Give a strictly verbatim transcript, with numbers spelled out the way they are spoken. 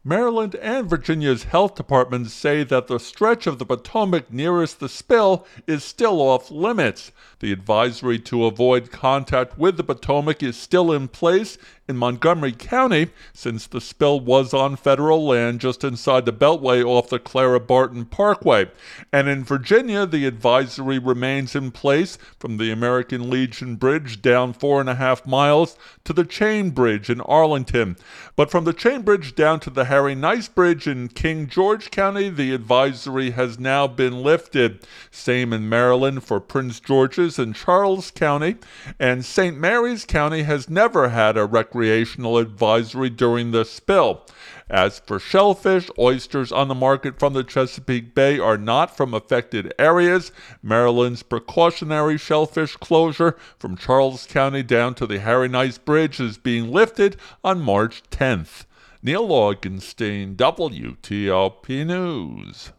Maryland and Virginia's health departments say that the stretch of the Potomac nearest the spill is still off limits. The advisory to avoid contact with the Potomac is still in place in Montgomery County, since the spill was on federal land just inside the Beltway off the Clara Barton Parkway. And in Virginia, the advisory remains in place from the American Legion Bridge down four and a half miles to the Chain Bridge in Arlington. But from the Chain Bridge down to the Harry Nice Bridge in King George County, the advisory has now been lifted. Same in Maryland for Prince George's and Charles County, and Saint Mary's County has never had a recreational advisory during the spill. As for shellfish, oysters on the market from the Chesapeake Bay are not from affected areas. Maryland's precautionary shellfish closure from Charles County down to the Harry Nice Bridge is being lifted on March tenth. Neil Augenstein, W T O P News.